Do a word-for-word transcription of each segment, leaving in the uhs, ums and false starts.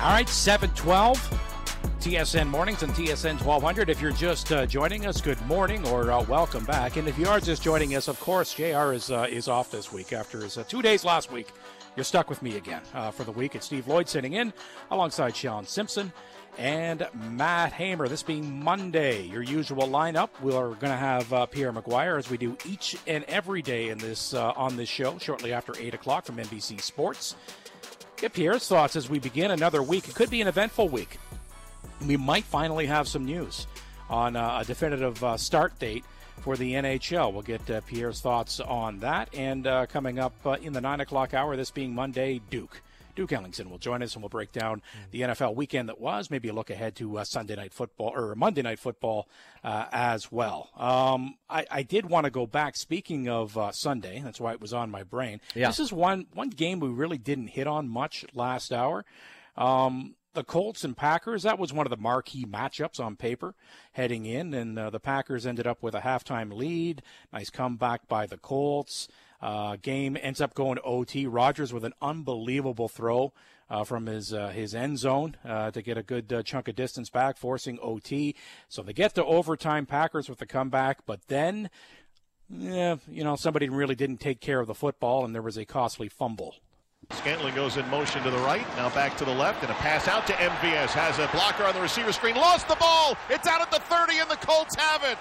All right, seven twelve, T S N Mornings and T S N twelve hundred. If you're just uh, joining us, good morning or uh, welcome back. And if you are just joining us, of course, J R is uh, is off this week after his uh, two days last week. You're stuck with me again uh, for the week. It's Steve Lloyd sitting in alongside Sean Simpson and Matt Hamer. This being Monday, your usual lineup. We're going to have uh, Pierre McGuire, as we do each and every day in this uh, on this show, shortly after eight o'clock from N B C Sports. Get Pierre's thoughts as we begin another week. It could be an eventful week. We might finally have some news on uh, a definitive uh, start date for the N H L. We'll get uh, Pierre's thoughts on that. And uh, coming up uh, in the nine o'clock hour, this being Monday, Duke. Duke Ellingson will join us, and we'll break down the N F L weekend that was, maybe a look ahead to uh, Sunday Night Football, or Monday Night Football uh, as well. Um, I, I did want to go back, speaking of uh, Sunday, that's why it was on my brain. Yeah. This is one, one game we really didn't hit on much last hour. Um, the Colts and Packers, that was one of the marquee matchups on paper heading in, and uh, the Packers ended up with a halftime lead. Nice comeback by the Colts. Uh, game ends up going to O T. Rodgers with an unbelievable throw uh, from his uh, his end zone uh, to get a good uh, chunk of distance back, forcing O T. So they get to overtime, Packers with the comeback, but then, yeah, you know, somebody really didn't take care of the football, and there was a costly fumble. Scantling goes in motion to the right, now back to the left, and a pass out to M V S. Has a blocker on the receiver screen, lost the ball. It's out at the thirty, and the Colts have it.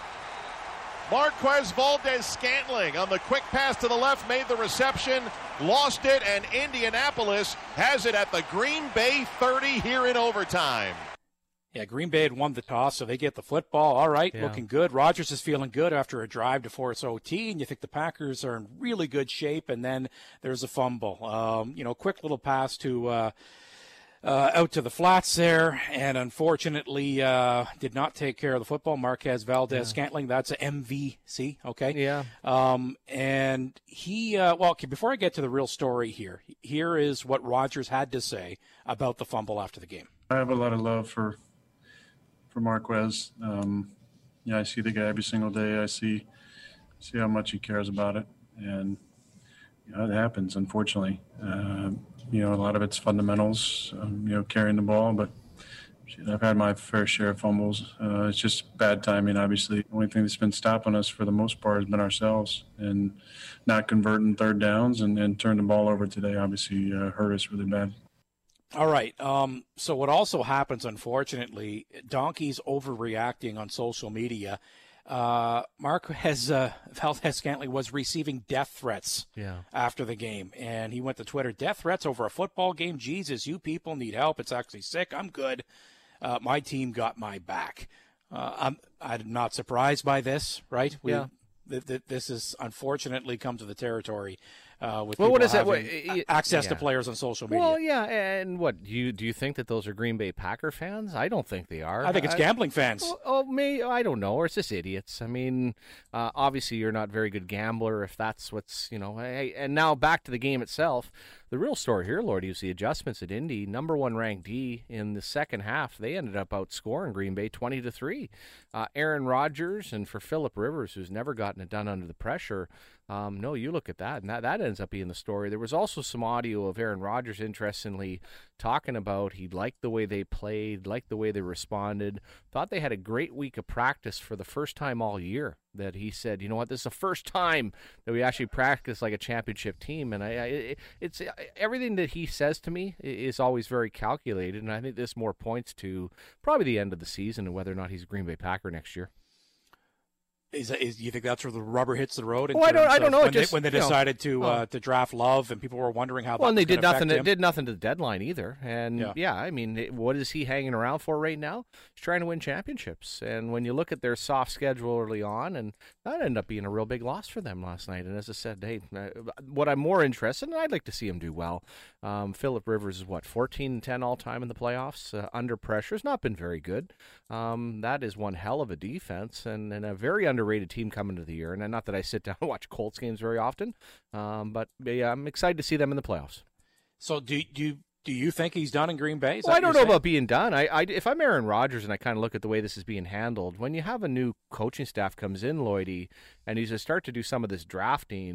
Marquez Valdes-Scantling on the quick pass to the left, made the reception, lost it, and Indianapolis has it at the Green Bay thirty here in overtime. Yeah, Green Bay had won the toss, so they get the football. All right, yeah. Looking good. Rodgers is feeling good after a drive to force O T, and you think the Packers are in really good shape, and then there's a fumble. Um, you know, quick little pass to uh, uh, out to the flats there, and unfortunately uh, did not take care of the football. Marquez Valdes-Scantling, that's an M V C, okay? Yeah. Um, and he, uh, well, okay, before I get to the real story here, here is what Rodgers had to say about the fumble after the game. I have a lot of love for for Marquez. Um, yeah, I see the guy every single day. I see see how much he cares about it, and you know, it happens, unfortunately. Uh, you know, a lot of it's fundamentals, um, you know, carrying the ball, but shit, I've had my fair share of fumbles. Uh, it's just bad timing, obviously. The only thing that's been stopping us for the most part has been ourselves, and not converting third downs and, and turning the ball over today obviously uh, hurt us really bad. All right. Um, so what also happens, unfortunately, Donkey's overreacting on social media. Uh, Marquez uh, Valdes-Scantling was receiving death threats yeah. after the game, and he went to Twitter, death threats over a football game? Jesus, you people need help. It's actually sick. I'm good. Uh, my team got my back. Uh, I'm, I'm not surprised by this, right? We, yeah. th- th- this is unfortunately come to the territory Uh, with well, people what is that? having What, it, access yeah. to players on social media. Well, yeah, and what do you do? You think that those are Green Bay Packer fans? I don't think they are. I think it's I, gambling fans. Oh, oh, me, I don't know, or it's just idiots. I mean, uh, obviously you're not a very good gambler if that's what's you know. Hey, and now back to the game itself. The real story here, Lord, is the adjustments at Indy. Number one ranked D in the second half. They ended up outscoring Green Bay twenty to three. Uh, Aaron Rodgers and for Phillip Rivers, who's never gotten it done under the pressure. Um, no, you look at that, and that, that ends up being the story. There was also some audio of Aaron Rodgers, interestingly, talking about he liked the way they played, liked the way they responded, thought they had a great week of practice for the first time all year, that he said, you know what, this is the first time that we actually practice like a championship team. And I, I it's everything that he says to me is always very calculated, and I think this more points to probably the end of the season and whether or not he's a Green Bay Packer next year. Is, is you think that's where the rubber hits the road? In well, I don't. I don't know. When, just, they, when they decided to know, uh, to draft Love, and people were wondering how. Well, that and they was did nothing. Him. Did nothing to the deadline either. And yeah, yeah I mean, it, what is he hanging around for right now? He's trying to win championships. And when you look at their soft schedule early on, and that ended up being a real big loss for them last night. And as I said, hey, what I'm more interested in, I'd like to see him do well. Um, Phillip Rivers is what fourteen and ten all time in the playoffs uh, under pressure. Has not been very good. Um, that is one hell of a defense and, and a very underrated team coming to the year. And not that I sit down and watch Colts games very often, um, but yeah, I'm excited to see them in the playoffs. So do do you, do you think he's done in Green Bay? Is well, I don't know saying? about being done. I, I, if I'm Aaron Rodgers and I kind of look at the way this is being handled, when you have a new coaching staff comes in, Lloydie, and he's to start to do some of this drafting,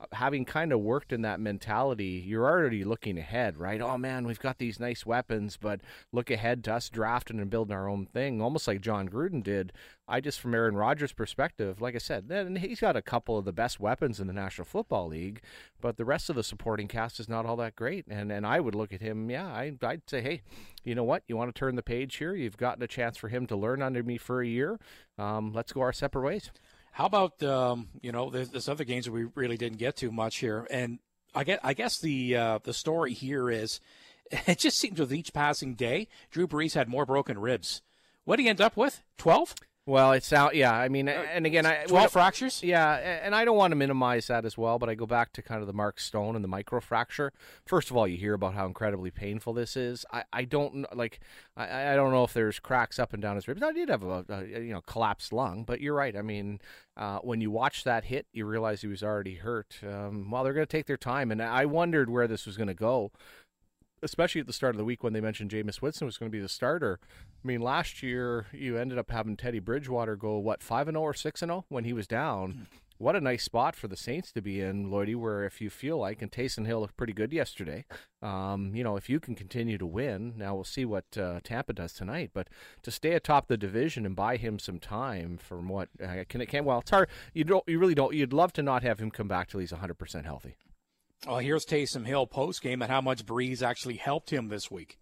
having kind of worked in that mentality, you're already looking ahead, right? Oh man, we've got these nice weapons, but look ahead to us drafting and building our own thing, almost like John Gruden did. I just, from Aaron Rodgers' perspective, like I said, then he's got a couple of the best weapons in the National Football League, but the rest of the supporting cast is not all that great. And and I would look at him, yeah, I, I'd say, hey, you know what? You want to turn the page here? You've gotten a chance for him to learn under me for a year. Um, let's go our separate ways. How about, um, you know, there's, there's other games that we really didn't get to much here. And I, get, I guess the uh, the story here is it just seems with each passing day, Drew Brees had more broken ribs. What did he end up with? twelve? Well, it's out, yeah. I mean, and again, I twelve fractures. Yeah, and I don't want to minimize that as well, but I go back to kind of the Mark Stone and the microfracture. First of all, you hear about how incredibly painful this is. I, I don't like, I, I don't know if there's cracks up and down his ribs. I did have a, a you know collapsed lung, but you're right. I mean, uh, when you watch that hit, you realize he was already hurt. Um, well, they're going to take their time, and I wondered where this was going to go, especially at the start of the week when they mentioned Jameis Winston was going to be the starter. I mean, last year you ended up having Teddy Bridgewater go, what, five and oh or six and oh when he was down. What a nice spot for the Saints to be in, Lloydie, where if you feel like, and Taysom Hill looked pretty good yesterday, um, you know, if you can continue to win, now we'll see what uh, Tampa does tonight, but to stay atop the division and buy him some time from what, uh, can it, can, well, it's hard, you, don't, you really don't, you'd love to not have him come back till he's one hundred percent healthy. Well, here's Taysom Hill post-game and how much Brees actually helped him this week.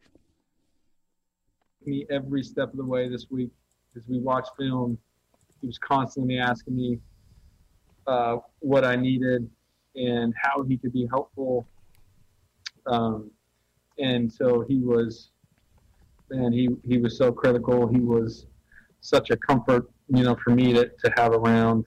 Me every step of the way this week as we watched film. He was constantly asking me uh, what I needed and how he could be helpful. Um, and so he was, man, he, he was so critical. He was such a comfort, you know, for me to, to have around.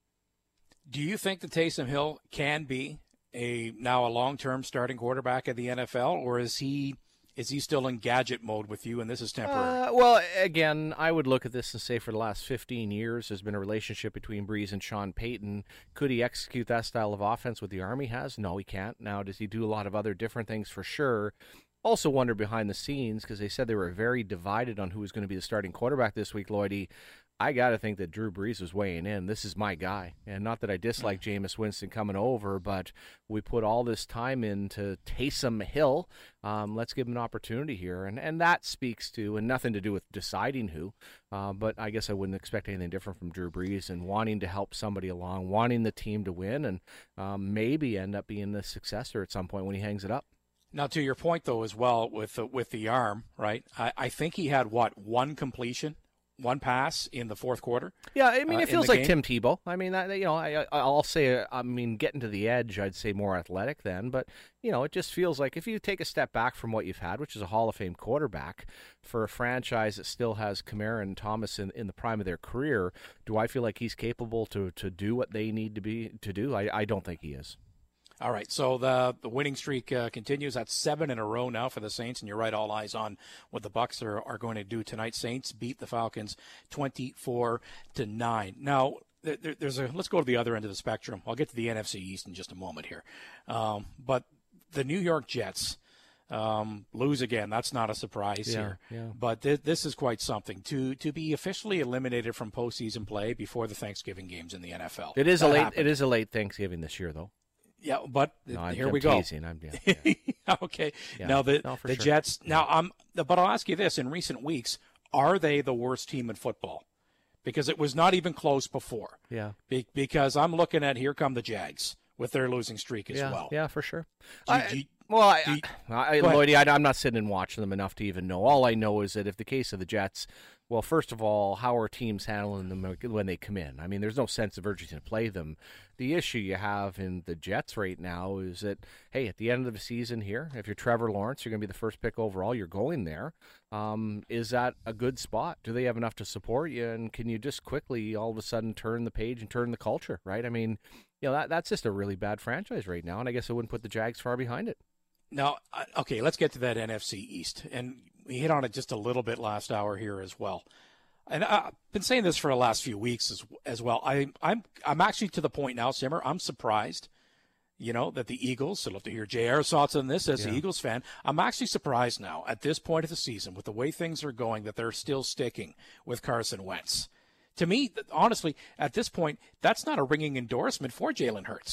Do you think that Taysom Hill can be a now a long-term starting quarterback at the N F L, or is he is he still in gadget mode with you and this is temporary? Uh, well, again, I would look at this and say for the last fifteen years there's been a relationship between Brees and Sean Payton. Could he execute that style of offense what the Army has? No, he can't. Now, does he do a lot of other different things? For sure. Also wonder behind the scenes, because they said they were very divided on who was going to be the starting quarterback this week, Lloydie. I got to think that Drew Brees was weighing in. This is my guy. And not that I dislike Jameis Winston coming over, but we put all this time into Taysom Hill. Um, let's give him an opportunity here. And and that speaks to, and nothing to do with deciding who, uh, but I guess I wouldn't expect anything different from Drew Brees and wanting to help somebody along, wanting the team to win, and um, maybe end up being the successor at some point when he hangs it up. Now, to your point, though, as well, with the, with the arm, right, I, I think he had, what, one completion? One pass in the fourth quarter. Yeah, I mean, it uh, feels like game. Tim Tebow. I mean, that, you know, I, I'll say, I mean, getting to the edge, I'd say more athletic then. But, you know, it just feels like if you take a step back from what you've had, which is a Hall of Fame quarterback, for a franchise that still has Kamara and Thomas in, in the prime of their career, do I feel like he's capable to, to do what they need to be to do? I, I don't think he is. All right, so the the winning streak uh, continues. That's seven in a row now for the Saints, and you're right, all eyes on what the Bucs are, are going to do tonight. Saints beat the Falcons twenty-four to nine. Now, there, there's a let's go to the other end of the spectrum. I'll get to the N F C East in just a moment here. Um, but the New York Jets um, lose again. That's not a surprise yeah, here. Yeah. But th- this is quite something. To to be officially eliminated from postseason play before the Thanksgiving games in the N F L. It is that a late. happened. It is a late Thanksgiving this year, though. Yeah, but No, I'm, here I'm we go. teasing. I'm, yeah, yeah. Okay. Yeah. Now the No, for the sure. Jets. Now I'm. But I'll ask you this: in recent weeks, are they the worst team in football? Because it was not even close before. Yeah. Be, because I'm looking at here come the Jags with their losing streak as yeah, well. Yeah, for sure. Do you- I- do you- Well, I, Do you- I, I, Go ahead. Lloydie, I, I'm not sitting and watching them enough to even know. All I know is that if the case of the Jets, well, first of all, how are teams handling them when they come in? I mean, there's no sense of urgency to play them. The issue you have in the Jets right now is that, hey, at the end of the season here, if you're Trevor Lawrence, you're going to be the first pick overall, you're going there. Um, is that a good spot? Do they have enough to support you? And can you just quickly all of a sudden turn the page and turn the culture, right? I mean, you know, that that's just a really bad franchise right now, and I guess I wouldn't put the Jags far behind it. Now, uh, okay, let's get to that N F C East, and we hit on it just a little bit last hour here as well. And I've been saying this for the last few weeks as as well. I, I'm I'm actually to the point now, Simmer. I'm surprised, you know, that the Eagles. I'd love to hear J R's thoughts on this as Yeah. the Eagles fan. I'm actually surprised now at this point of the season, with the way things are going, that they're still sticking with Carson Wentz. To me, th- honestly, at this point, that's not a ringing endorsement for Jalen Hurts.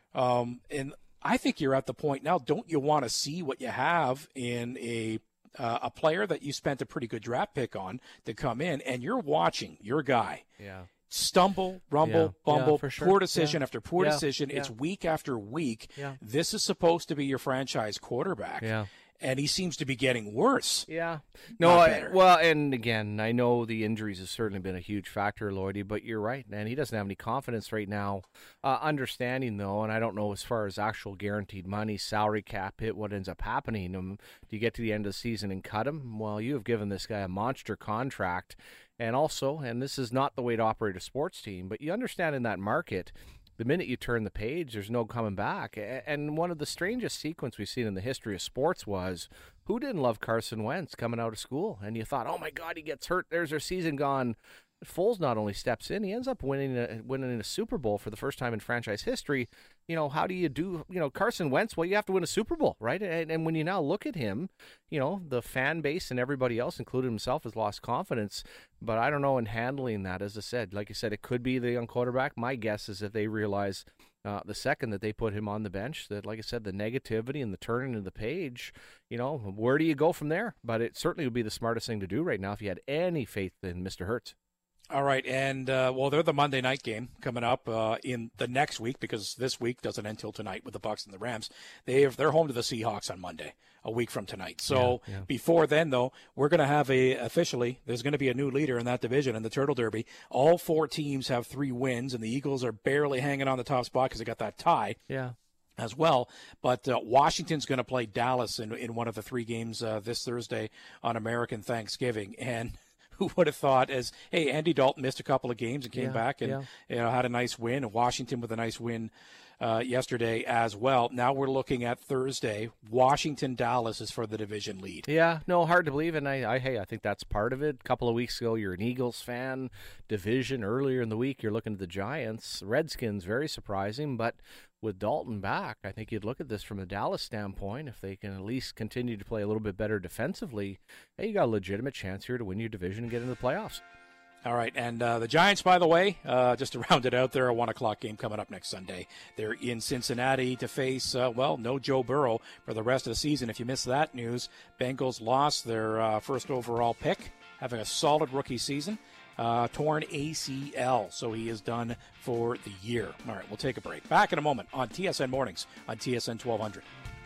Um, and I think you're at the point now, don't you want to see what you have in a uh, a player that you spent a pretty good draft pick on to come in, and you're watching your guy Yeah. stumble, rumble, Yeah. bumble, Yeah, for sure. poor decision Yeah. after poor Yeah. decision. It's Yeah. week after week. Yeah. This is supposed to be your franchise quarterback. Yeah. And he seems to be getting worse. Yeah. No, Not I, better. well, and again, I know the injuries have certainly been a huge factor, Lloydie, but you're right, man. He doesn't have any confidence right now. Uh, understanding, though, and I don't know as far as actual guaranteed money, salary cap hit, what ends up happening. Um, do you get to the end of the season and cut him? Well, you have given this guy a monster contract. And also, and this is not the way to operate a sports team, but you understand in that market, the minute you turn the page, there's no coming back. And one of the strangest sequences we've seen in the history of sports was, who didn't love Carson Wentz coming out of school? And you thought, oh my God, he gets hurt. There's their season gone. Foles not only steps in, he ends up winning a, winning a Super Bowl for the first time in franchise history. You know, how do you do, you know, Carson Wentz, well, you have to win a Super Bowl, right? And, and when you now look at him, you know, the fan base and everybody else, including himself, has lost confidence. But I don't know in handling that, as I said, like I said, it could be the young quarterback. My guess is that they realize uh, the second that they put him on the bench, that, like I said, the negativity and the turning of the page, you know, where do you go from there? But it certainly would be the smartest thing to do right now if you had any faith in Mister Hurts. All right, and, uh, well, they're the Monday night game coming up uh, in the next week, because this week doesn't end until tonight with the Bucs and the Rams. They have, they're home to the Seahawks on Monday, a week from tonight. So yeah, yeah. before then, though, we're going to have a, officially, there's going to be a new leader in that division in the Turtle Derby. All four teams have three wins, and the Eagles are barely hanging on the top spot because they got that tie. Yeah. As well, but uh, Washington's going to play Dallas in, in one of the three games uh, this Thursday on American Thanksgiving, and who would have thought, as hey, Andy Dalton missed a couple of games and came Yeah, back and yeah. you know had a nice win, and Washington with a nice win uh, yesterday as well. Now we're looking at Thursday. Washington Dallas is for the division lead. Yeah, no, hard to believe, and I, I, hey, I think that's part of it. A couple of weeks ago, you're an Eagles fan. Division earlier in the week, you're looking at the Giants. Redskins, very surprising, but with Dalton back, I think you'd look at this from a Dallas standpoint. If they can at least continue to play a little bit better defensively, hey, you got a legitimate chance here to win your division and get into the playoffs. All right, and uh, the Giants, by the way, uh, just to round it out, they're a one o'clock game coming up next Sunday. They're in Cincinnati to face, uh, well, no Joe Burrow for the rest of the season. If you missed that news, Bengals lost their uh, first overall pick, having a solid rookie season. Uh, torn A C L, so he is done for the year. All right, we'll take a break. Back in a moment on T S N Mornings on T S N twelve hundred.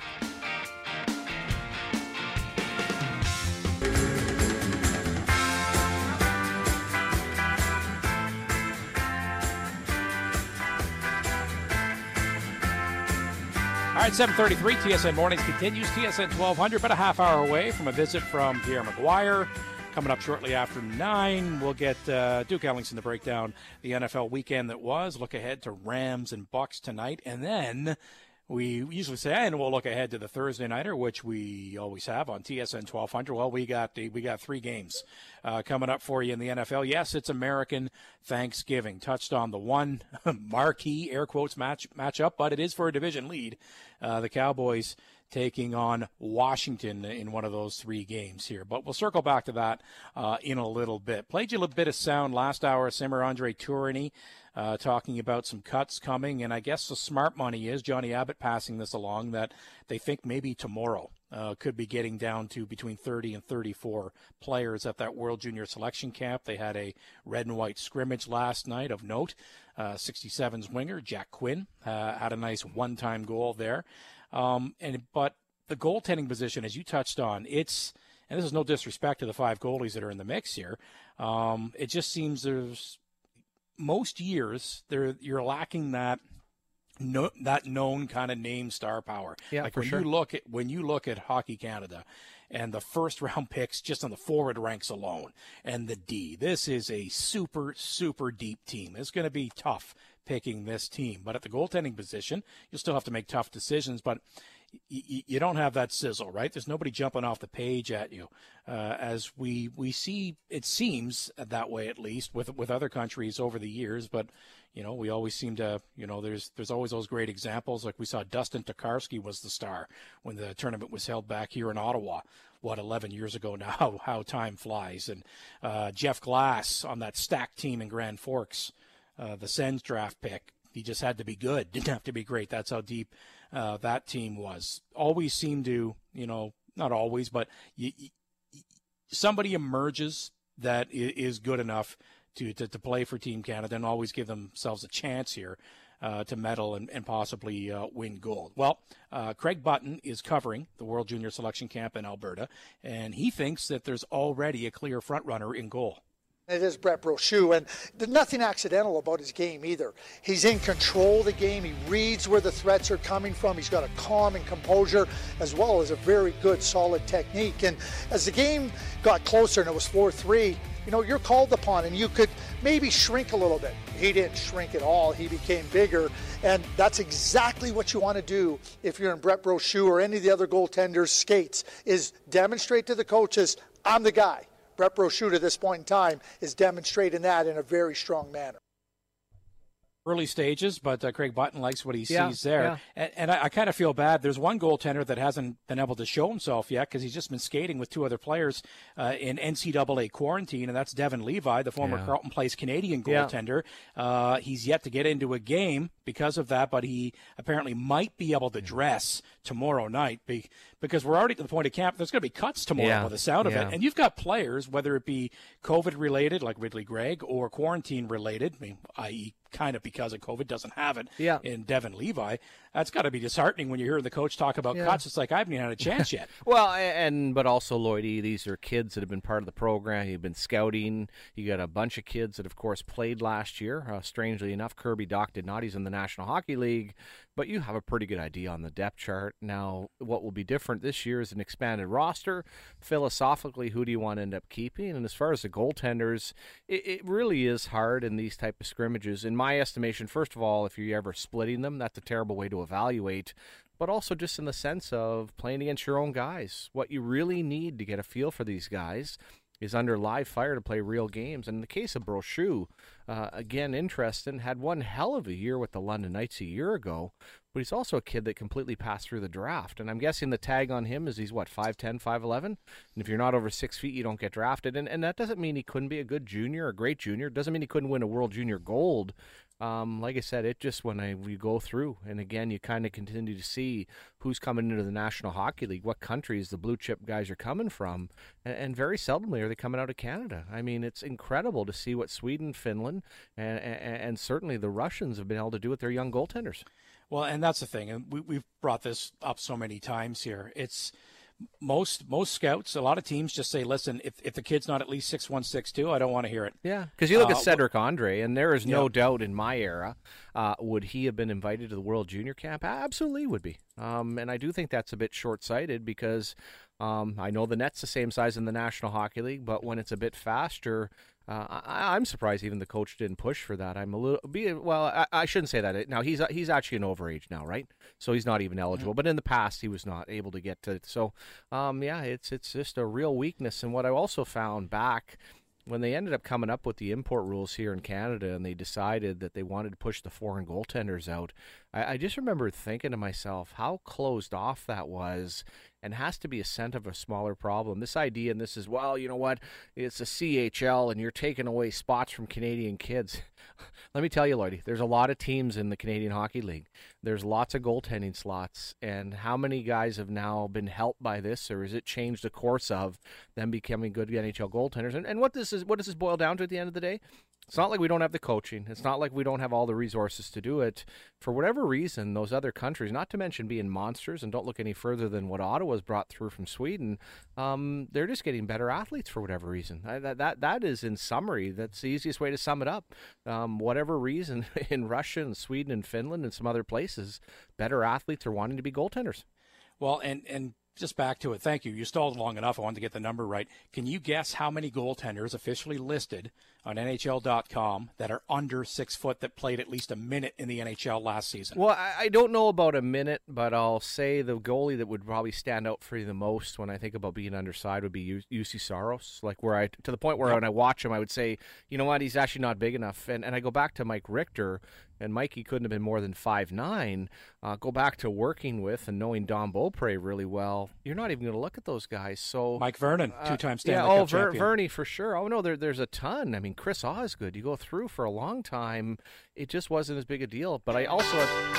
All right, seven thirty-three, T S N Mornings continues. T S N twelve hundred, about a half hour away from a visit from Pierre McGuire. Coming up shortly after nine, we'll get uh, Duke Ellingson to break down the N F L weekend that was. Look ahead to Rams and Bucks tonight. And then we usually say, and we'll look ahead to the Thursday nighter, which we always have on T S N twelve hundred. Well, we got the, we got three games uh, coming up for you in the N F L. Yes, it's American Thanksgiving. Touched on the one marquee, air quotes, match matchup, but it is for a division lead. Uh, the Cowboys taking on Washington in one of those three games here. But we'll circle back to that uh, in a little bit. Played you a little bit of sound last hour, Simmer Andre Tourigny uh, talking about some cuts coming. And I guess the smart money is, Johnny Abbott passing this along, that they think maybe tomorrow uh, could be getting down to between thirty and thirty-four players at that World Junior Selection Camp. They had a red and white scrimmage last night of note. Uh, sixty-seven's winger, Jack Quinn, uh, had a nice one-time goal there. Um, and but the goaltending position, as you touched on, it's, and this is no disrespect to the five goalies that are in the mix here. Um, it just seems there's most years there you're lacking that no, that known kind of name star power. Yeah, like for when sure. you look at when you look at Hockey Canada and the first round picks just on the forward ranks alone and the D, this is a super super deep team. It's going to be tough picking this team, but at the goaltending position, you'll still have to make tough decisions, but y- you don't have that sizzle, right? There's nobody jumping off the page at you, uh, as we we see, it seems that way at least with with other countries over the years, but you know, we always seem to, you know, there's there's always those great examples, like we saw Dustin Tokarski was the star when the tournament was held back here in Ottawa, what, eleven years ago now, how time flies, and uh, Jeff Glass on that stacked team in Grand Forks, Uh, the Sens draft pick, He just had to be good. Didn't have to be great. That's how deep uh, that team was. Always seemed to, you know, not always, but you, you, somebody emerges that is good enough to, to, to play for Team Canada and always give themselves a chance here uh, to medal and, and possibly uh, win gold. Well, uh, Craig Button is covering the World Junior Selection Camp in Alberta, and he thinks that there's already a clear front-runner in goal. It is Brett Brochu, and there's nothing accidental about his game either. He's in control of the game. He reads where the threats are coming from. He's got a calm and composure, as well as a very good, solid technique. And as the game got closer and it was four three, you know, you're called upon, and you could maybe shrink a little bit. He didn't shrink at all. He became bigger, and that's exactly what you want to do if you're in Brett Brochu or any of the other goaltenders' skates, is demonstrate to the coaches, I'm the guy. Brett Brochu at this point in time is demonstrating that in a very strong manner. Early stages, but uh, Craig Button likes what he yeah, sees there. Yeah. And, and I, I kind of feel bad. There's one goaltender that hasn't been able to show himself yet because he's just been skating with two other players uh, in N C double A quarantine, and that's Devon Levi, the former yeah. Carleton Place Canadian goaltender. Yeah. Uh, he's yet to get into a game because of that, but he apparently might be able to dress tomorrow night be, because we're already to the point of camp. There's going to be cuts tomorrow yeah. by the sound of yeah. it. And you've got players, whether it be COVID-related, like Ridley Gregg, or quarantine-related, I mean, that is kind of because of COVID, doesn't have it yeah. in Devon Levi. That's got to be disheartening when you hear the coach talk about yeah. cuts. It's like, I haven't even had a chance yet. Well, and but also, Lloydie, these are kids that have been part of the program. You've been scouting. You got a bunch of kids that, of course, played last year. Uh, strangely enough, Kirby Doc did not. He's in the National Hockey League. But you have a pretty good idea on the depth chart. Now, what will be different this year is an expanded roster. Philosophically, who do you want to end up keeping? And as far as the goaltenders, it, it really is hard in these type of scrimmages. In my estimation, first of all, if you're ever splitting them, that's a terrible way to evaluate. But also just in the sense of playing against your own guys. What you really need to get a feel for these guys is under live fire to play real games. And in the case of Brochu, uh, again, interesting, had one hell of a year with the London Knights a year ago, but he's also a kid that completely passed through the draft. And I'm guessing the tag on him is he's, what, five ten, five eleven? And if you're not over six feet, you don't get drafted. And, and that doesn't mean he couldn't be a good junior, a great junior. It doesn't mean he couldn't win a World Junior Gold. Um, like I said, it just when I we go through, and again, you kind of continue to see who's coming into the National Hockey League, what countries the blue chip guys are coming from, and, and very seldomly are they coming out of Canada. I mean, it's incredible to see what Sweden, Finland, and, and, and certainly the Russians have been able to do with their young goaltenders. Well, and that's the thing, and we, we've brought this up so many times here. It's most most scouts, a lot of teams just say, listen, if, if the kid's not at least six one, six two, I don't want to hear it. Yeah, because you look uh, at Cedric Andre, and there is no yeah. doubt in my era, uh, would he have been invited to the World Junior Camp? Absolutely would be. Um, and I do think that's a bit short-sighted because um, I know the net's the same size in the National Hockey League, but when it's a bit faster, Uh, I, I'm surprised even the coach didn't push for that. I'm a little be well. I, I shouldn't say that. Now he's he's actually an overage now, right? So he's not even eligible. But in the past, he was not able to get to. So, um, yeah, it's it's just a real weakness. And what I also found back when they ended up coming up with the import rules here in Canada, and they decided that they wanted to push the foreign goaltenders out, I, I just remember thinking to myself how closed off that was. And has to be a scent of a smaller problem. This idea, and this is, well, you know what, it's a C H L and you're taking away spots from Canadian kids. Let me tell you, Lloydie, there's a lot of teams in the Canadian Hockey League. There's lots of goaltending slots. And how many guys have now been helped by this, or has it changed the course of them becoming good N H L goaltenders? And, and what, this is, what does this boil down to at the end of the day? It's not like we don't have the coaching. It's not like we don't have all the resources to do it. For whatever reason, those other countries, not to mention being monsters, and don't look any further than what Ottawa's brought through from Sweden, um, they're just getting better athletes for whatever reason. I, that, that That is, in summary, that's the easiest way to sum it up. Um, whatever reason, in Russia and Sweden and Finland and some other places, better athletes are wanting to be goaltenders. Well, and, and just back to it. Thank you. You stalled long enough. I wanted to get the number right. Can you guess how many goaltenders officially listed on N H L dot com that are under six foot that played at least a minute in the N H L last season? Well, I, I don't know about a minute, but I'll say the goalie that would probably stand out for you the most when I think about being underside would be U C Saros. Like where I, to the point where yep. when I watch him, I would say, you know what, he's actually not big enough. And and I go back to Mike Richter. and Mikey couldn't have been more than five nine. Uh, go back to working with and knowing Don Beaupre really well, you're not even going to look at those guys. So Mike Vernon, two-time uh, Stanley yeah, Cup oh, Ver- champion. Vernie for sure. Oh no, there, there's a ton. I mean, Chris Osgood. You go through for a long time, it just wasn't as big a deal. But I also.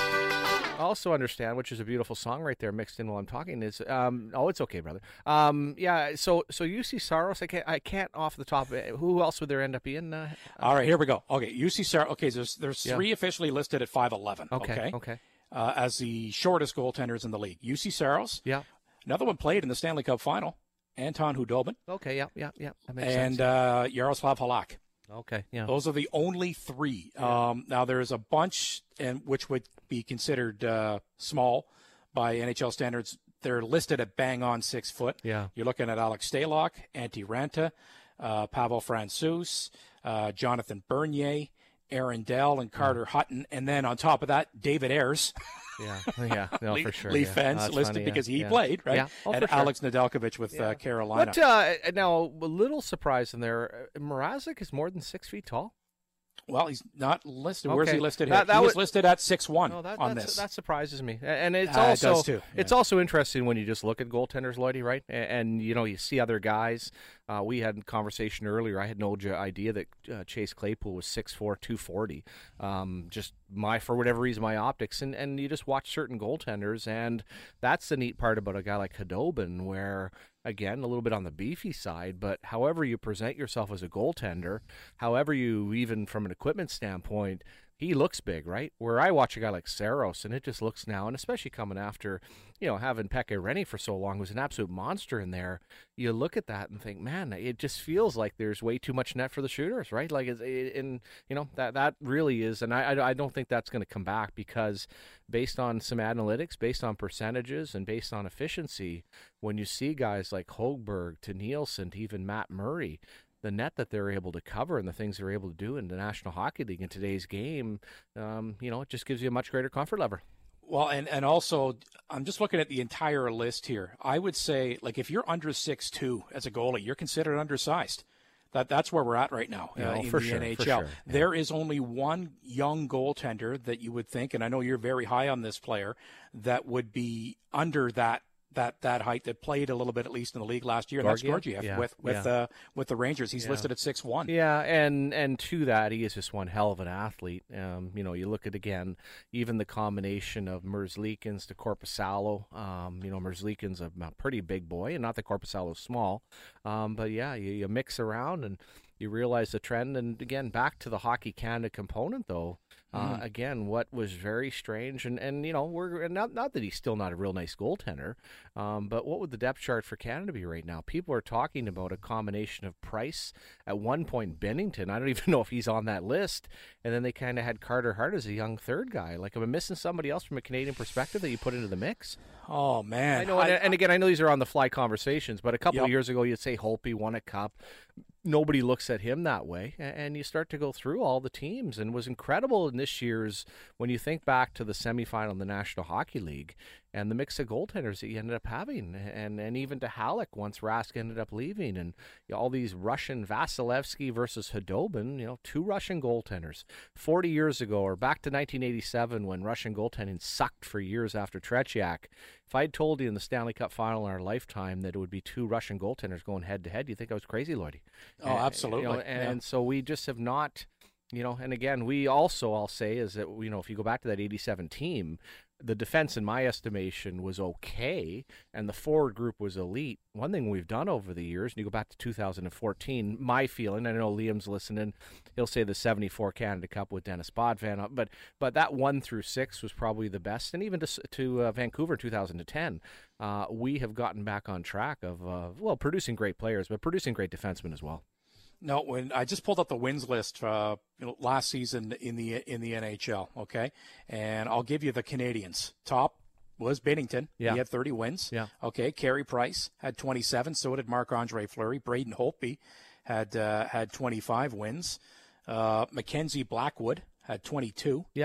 also understand, which is a beautiful song right there mixed in while I'm talking, is um oh it's okay, brother. Um yeah, so so U C Saros, I can't I can't off the top. Who else would there end up being? Uh, All right, here we go. Okay, U C Saros. Okay, there's there's Yeah. three officially listed at five eleven. okay, Okay. okay, Uh, as the shortest goaltenders in the league. U C Saros. yeah, Another one played in the Stanley Cup final. Anton Hudobin okay, yeah, yeah, yeah. That makes and sense. uh, Yaroslav Halak. Okay, yeah, Those are the only three. Um, now there's a bunch, and which would be considered uh, small by N H L standards. They're listed at bang on six foot. yeah. You're looking at Alex Stalock, Antti Ranta, uh, Pavel Francouz, uh, Jonathan Bernier, Aaron Dell, and Carter Hutton, and then on top of that, David Ayres. Yeah, yeah, no, Lee, for sure. Lee yeah. Fence That's listed funny, because yeah, he yeah. played, right? Yeah, oh, and for sure. Alex Nedeljkovic with Yeah. uh, Carolina. But uh, now, a little surprise in there. Uh, Mrazek is more than six feet tall. Well, he's not listed. Where's Okay. he listed That- here? that he was would- listed at six one No, that on that's, this. that surprises me, A- and it's Uh, it also does too, it's yeah. also interesting when you just look at goaltenders, Lloydie, right? And, and you know you see other guys. Uh, we had a conversation earlier. I had no j- idea that uh, Chase Claypool was six four, two forty. Um, just my for whatever reason my optics, and and you just watch certain goaltenders, and that's the neat part about a guy like Khudobin, where again a little bit on the beefy side, but however you present yourself as a goaltender, however you even from an equipment standpoint. He looks big, right? Where I watch a guy like Saros, and it just looks now, and especially coming after, you know, having Pekka Rinne for so long, who's an absolute monster in there. You look at that and think, man, it just feels like there's way too much net for the shooters, right? Like, it's, it, and you know, that that really is, and I I, I don't think that's going to come back because, based on some analytics, based on percentages, and based on efficiency, when you see guys like Hogberg to Nielsen to even Matt Murray. The net that they're able to cover and the things they're able to do in the National Hockey League in today's game, um, you know, it just gives you a much greater comfort level. Well, and, and also, I'm just looking at the entire list here. I would say, like, if you're under six two as a goalie, you're considered undersized. That That's where we're at right now uh, Yeah, in for the sure, N H L. for sure, yeah. There is only one young goaltender that you would think, and I know you're very high on this player, that would be under that that that height, that played a little bit at least in the league last year. And that's Georgiev? Georgiev Yeah, with with yeah. uh, with the Rangers. He's Yeah. listed at six one. Yeah, and and to that, he is just one hell of an athlete. Um, you know, you look at again, even the combination of Merzlikins to Korpisalo. Um, you know, Merzlikins a, a pretty big boy, and not that Korpisalo's small. Um, but yeah, you, you mix around and you realize the trend. And again, back to the Hockey Canada component, though. Uh, Mm. Again, what was very strange, and, and you know, we're and not not that he's still not a real nice goaltender, um, but what would the depth chart for Canada be right now? People are talking about a combination of Price, at one point Bennington. I don't even know if he's on that list, and then they kind of had Carter Hart as a young third guy. Like, am I missing somebody else from a Canadian perspective that you put into the mix? Oh, man. I know, and, and again, I know these are on the fly conversations, but a couple Yep. of years ago, you'd say Holtby won a cup. Nobody looks at him that way, a- and you start to go through all the teams, and it was incredible in this year's, when you think back to the semifinal in the National Hockey League and the mix of goaltenders that you ended up having, and and even to Halleck once Rask ended up leaving, and you know, all these Russian, Vasilevsky versus Khudobin, you know, two Russian goaltenders. forty years ago, or back to nineteen eighty-seven, when Russian goaltending sucked for years after Tretiak, if I'd told you in the Stanley Cup final in our lifetime that it would be two Russian goaltenders going head-to-head, you'd think I was crazy, Lloydie. Oh, And, absolutely. you know, Yeah. and so we just have not, you know, and again, we also, I'll say, is that, you know, if you go back to that eighty-seven team, the defense, in my estimation, was okay, and the forward group was elite. One thing we've done over the years, and you go back to two thousand fourteen, my feeling, I know Liam's listening, he'll say the seventy-four Canada Cup with Dennis Bodvan, but but that one through six was probably the best, and even to, to uh, Vancouver in two thousand ten, uh, we have gotten back on track of, uh, well, producing great players, but producing great defensemen as well. No, when I just pulled up the wins list uh, you know, last season in the in the N H L, okay, and I'll give you the Canadians. Top was Bennington. Yeah. He had thirty wins. Yeah. Okay, Carey Price had twenty-seven. So did Marc-Andre Fleury. Braden Holtby had uh, had twenty-five wins. Uh, Mackenzie Blackwood had twenty-two. Yeah.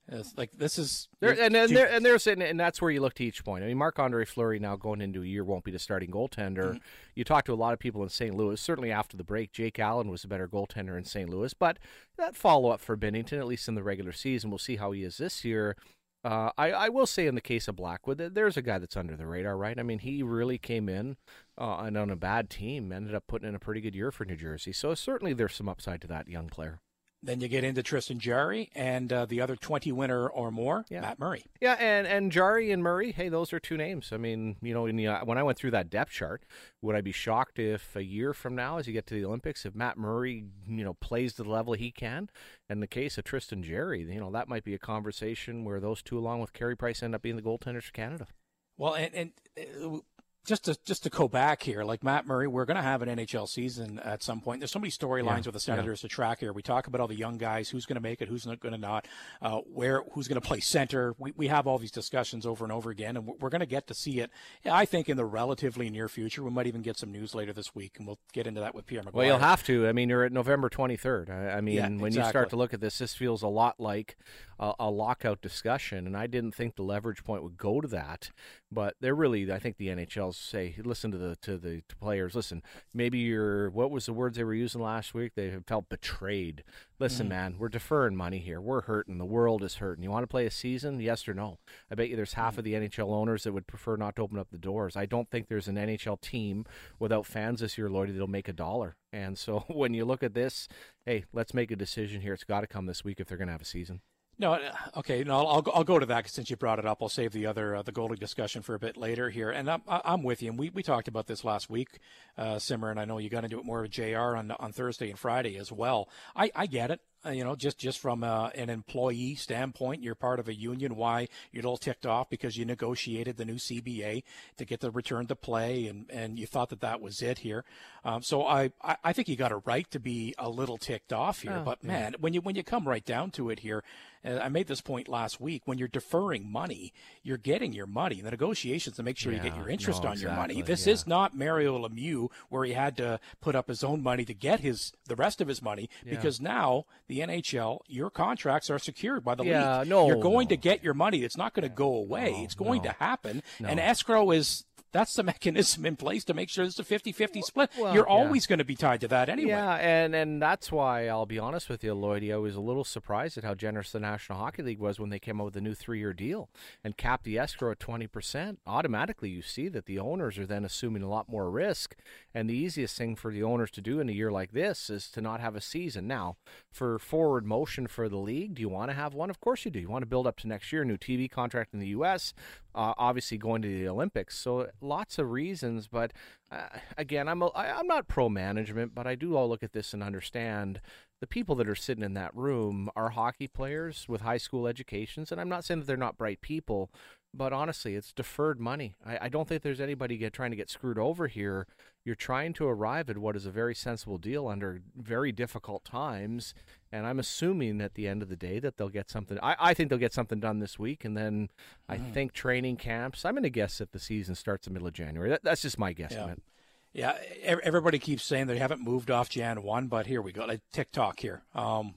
It's like this is there, and and, there, and there's and, and that's where you look to each point. I mean, Marc-Andre Fleury now going into a year won't be the starting goaltender. Mm-hmm. You talk to a lot of people in Saint Louis. Certainly after the break, Jake Allen was a better goaltender in Saint Louis. But that follow up for Binnington, at least in the regular season, we'll see how he is this year. Uh, I, I will say in the case of Blackwood, there's a guy that's under the radar, right? I mean, he really came in uh, and on a bad team, ended up putting in a pretty good year for New Jersey. So certainly there's some upside to that young player. Then you get into Tristan Jarry and uh, the other twenty winner or more, yeah. Matt Murray. Yeah, and, and Jarry and Murray, hey, those are two names. I mean, you know, in the, uh, when I went through that depth chart, would I be shocked if a year from now, as you get to the Olympics, if Matt Murray, you know, plays to the level he can? In the case of Tristan Jarry, you know, that might be a conversation where those two, along with Carey Price, end up being the goaltenders for Canada. Well, and, and uh, Just to just to go back here, like Matt Murray, we're going to have an N H L season at some point. There's so many storylines yeah, with the Senators yeah. to track here. We talk about all the young guys, who's going to make it, who's not going to not, uh, where who's going to play center. We we have all these discussions over and over again, and we're going to get to see it. Yeah, I think in the relatively near future, we might even get some news later this week, and we'll get into that with Pierre McGuire. Well, you'll have to. I mean, you're at November twenty-third. I, I mean, yeah, when exactly. you start to look at this, this feels a lot like a, a lockout discussion, and I didn't think the leverage point would go to that, but they're really, I think the N H L say, listen to the to the to players. Listen, maybe you're, what was the words they were using last week? They felt betrayed. Listen, mm-hmm. man, we're deferring money here. We're hurting. The world is hurting. You want to play a season? Yes or no? I bet you there's half mm-hmm. of the N H L owners that would prefer not to open up the doors. I don't think there's an N H L team without fans this year, Lloydie, that'll make a dollar. And so when you look at this, hey, let's make a decision here. It's got to come this week if they're going to have a season. No, okay. No, I'll I'll go to that since you brought it up. I'll save the other uh, the goalie discussion for a bit later here. And I'm I'm with you. And we, we talked about this last week, uh, Simmer. And I know you got into it more with J R on on Thursday and Friday as well. I, I get it. Uh, you know, just just from uh, an employee standpoint, you're part of a union. Why you're a little ticked off because you negotiated the new C B A to get the return to play, and, and you thought that that was it here. Um, so I, I, I think you got a right to be a little ticked off here. Oh, but man, yeah. when you when you come right down to it here, uh, I made this point last week. When you're deferring money, you're getting your money. The negotiations to make sure yeah, you get your interest no, on exactly, your money. This yeah. is not Mario Lemieux where he had to put up his own money to get his the rest of his money yeah. because now the N H L, your contracts are secured by the yeah, league. No, You're going no. to get your money. It's not going to go away. No, it's going no, to happen. No. And escrow is that's the mechanism in place to make sure it's a fifty-fifty split. Well, You're yeah. always going to be tied to that anyway. Yeah, and, and that's why I'll be honest with you, Lloydie, I was a little surprised at how generous the National Hockey League was when they came out with a new three-year deal and capped the escrow at twenty percent. Automatically, you see that the owners are then assuming a lot more risk, and the easiest thing for the owners to do in a year like this is to not have a season. Now, for forward motion for the league, do you want to have one? Of course you do. You want to build up to next year, new T V contract in the U S, uh, obviously going to the Olympics. So lots of reasons, but uh, again, I'm a, I, I'm not pro-management, but I do all look at this and understand the people that are sitting in that room are hockey players with high school educations, and I'm not saying that they're not bright people, but honestly, it's deferred money. I, I don't think there's anybody get, trying to get screwed over here. You're trying to arrive at what is a very sensible deal under very difficult times, and I'm assuming at the end of the day that they'll get something. I, I think they'll get something done this week, and then I mm. think training camps. I'm going to guess that the season starts in the middle of January. That, that's just my guesstimate. Yeah. Yeah, everybody keeps saying they haven't moved off Jan one, but here we go. Like TikTok here. Um,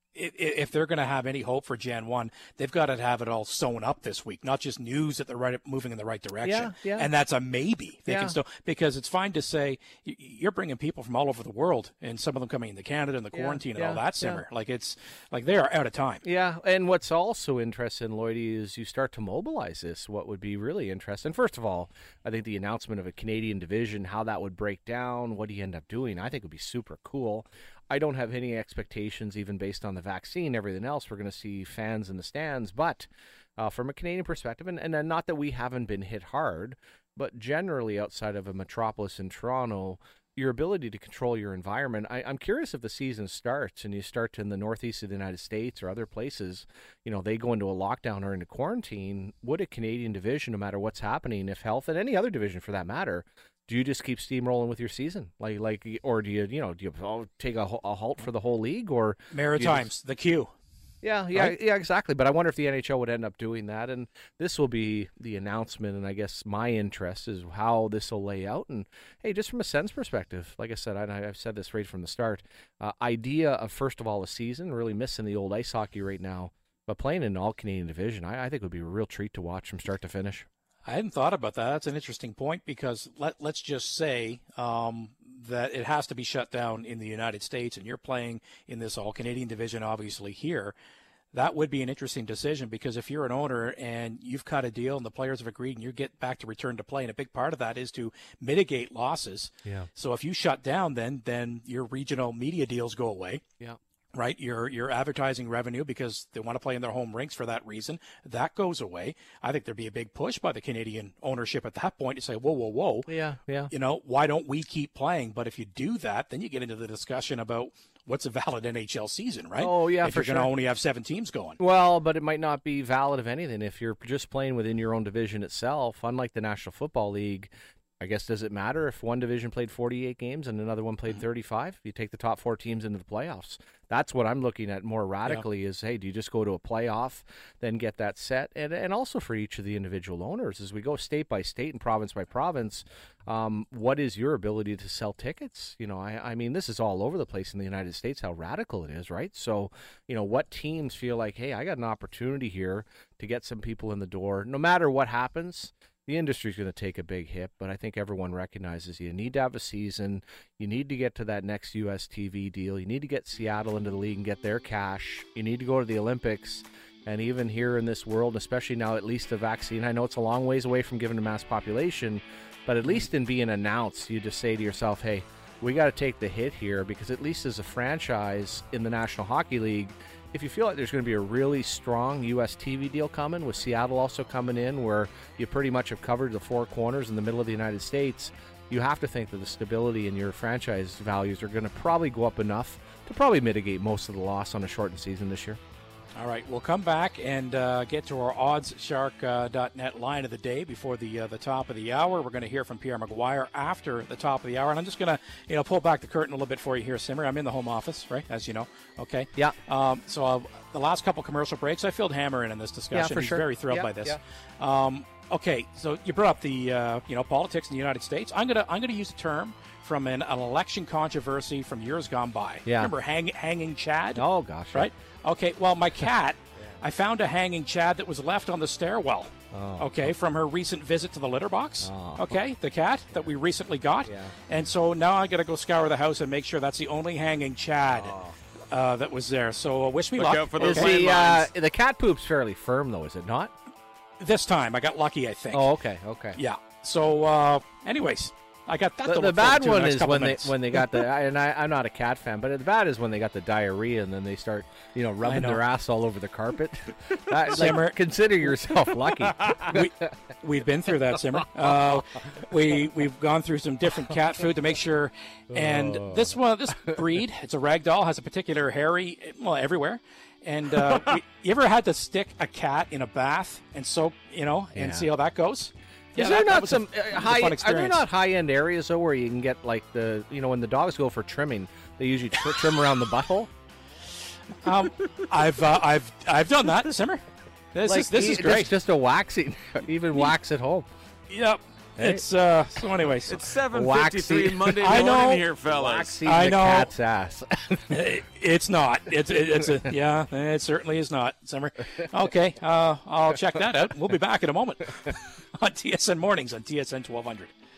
if they're going to have any hope for Jan one, they've got to have it all sewn up this week, not just news that they're right, moving in the right direction. Yeah, yeah. And that's a maybe. They yeah. can still, because it's fine to say you're bringing people from all over the world, and some of them coming into Canada and the quarantine yeah, and yeah, all that simmer. Yeah. Like it's like they are out of time. Yeah, and what's also interesting, Lloydie, is you start to mobilize this. What would be really interesting, first of all, I think the announcement of a Canadian division, how that would break down, what do you end up doing, I think would be super cool. I don't have any expectations, even based on the vaccine, everything else. We're going to see fans in the stands. But uh, from a Canadian perspective, and, and not that we haven't been hit hard, but generally outside of a metropolis in Toronto, your ability to control your environment, I, I'm curious if the season starts and you start in the northeast of the United States or other places, you know, they go into a lockdown or into quarantine, would a Canadian division, no matter what's happening, if health, and any other division for that matter, do you just keep steamrolling with your season, like, like, or do you, you know, do you oh, take a, a halt for the whole league, or Maritimes, just... the Q? Yeah, yeah, right? yeah, exactly. But I wonder if the N H L would end up doing that, and this will be the announcement. And I guess my interest is how this will lay out. And hey, just from a Sens perspective, like I said, I, I've said this right from the start. Uh, idea of first of all a season, really missing the old ice hockey right now. But playing in an all-Canadian division, I, I think would be a real treat to watch from start to finish. I hadn't thought about that. That's an interesting point because let, let's just say um, that it has to be shut down in the United States, and you're playing in this all-Canadian division, obviously, here. That would be an interesting decision because if you're an owner and you've cut a deal and the players have agreed and you get back to return to play, and a big part of that is to mitigate losses. Yeah. So if you shut down, then then your regional media deals go away. Yeah. Right, your your advertising revenue, because they want to play in their home rinks for that reason, that goes away. I think there'd be a big push by the Canadian ownership at that point to say, whoa, whoa, whoa. Yeah, yeah. You know, why don't we keep playing? But if you do that, then you get into the discussion about what's a valid N H L season, right? Oh, yeah, if for you're sure. going to only have seven teams going. Well, but it might not be valid of anything if you're just playing within your own division itself. Unlike the National Football League, I guess, does it matter if one division played forty-eight games and another one played thirty-five? You take the top four teams into the playoffs. That's what I'm looking at more radically. Yeah. Is, hey, do you just go to a playoff, then get that set? And and also for each of the individual owners, as we go state by state and province by province, um, what is your ability to sell tickets? You know, I, I mean, this is all over the place in the United States, how radical it is, right? So, you know, what teams feel like, hey, I got an opportunity here to get some people in the door, no matter what happens. The industry's going to take a big hit, but I think everyone recognizes you need to have a season. You need to get to that next U S T V deal. You need to get Seattle into the league and get their cash. You need to go to the Olympics. And even here in this world, especially now, at least a vaccine, I know it's a long ways away from giving to mass population, but at least in being announced, you just say to yourself, hey, we got to take the hit here, because at least as a franchise in the National Hockey League, if you feel like there's going to be a really strong U S T V deal coming, with Seattle also coming in, where you pretty much have covered the four corners in the middle of the United States, you have to think that the stability in your franchise values are going to probably go up enough to probably mitigate most of the loss on a shortened season this year. All right, we'll come back and uh, get to our odds shark dot net uh, line of the day before the uh, the top of the hour. We're going to hear from Pierre McGuire after the top of the hour, and I'm just going to you know pull back the curtain a little bit for you here, Simmer. I'm in the home office, right, as you know. Okay. Yeah. Um, so uh, the last couple commercial breaks, I filled Hammer in on this discussion. Yeah, for He's sure. very thrilled yeah, by this. Yeah. Um, okay, so you brought up the uh, you know politics in the United States. I'm gonna I'm gonna use a term from an, an election controversy from years gone by. Yeah. Remember hang, hanging Chad? Oh gosh. Right. Okay. Well, my cat. I found a hanging Chad that was left on the stairwell, oh. okay, from her recent visit to the litter box, oh. okay, the cat that we recently got. Yeah. And so now I got to go scour the house and make sure that's the only hanging Chad oh. uh, that was there. So uh, wish me Look luck. out for those Is the, uh, landmines. the cat poop's fairly firm, though, is it not? This time I got lucky, I think. Oh, okay, okay. Yeah. So, uh, anyways, I got that. The, to the look bad forward to in one the next is couple when they minutes. when they got the and I, I'm not a cat fan, but the bad is when they got the diarrhea and then they start you know rubbing know. their ass all over the carpet. That, Simmer. like, consider yourself lucky. we, we've been through that, Simmer. Uh, we we've gone through some different cat food to make sure. And Oh. this one, this breed, it's a ragdoll, has a particular hairy, well, everywhere. And uh, we, you ever had to stick a cat in a bath and soak, you know, and Yeah. see how that goes? Is Yeah, there that- that not was some a- uh, it was a high? fun Are there experience. not high end areas though where you can get like the you know when the dogs go for trimming, they usually tr- trim around the butthole. Um, I've uh, I've I've done that, Simmer. This Like, is this e- is just- great. Just a waxing, even wax at home. Yep. Hey. It's uh. So, anyways, It's seven fifty-three Waxy. Monday I morning know. here, fellas. Waxing I the know. cat's ass. it's not. It's it, it's a yeah. It certainly is not, Simmer. Okay. Uh, I'll check that out. We'll be back in a moment on T S N Mornings on T S N twelve hundred.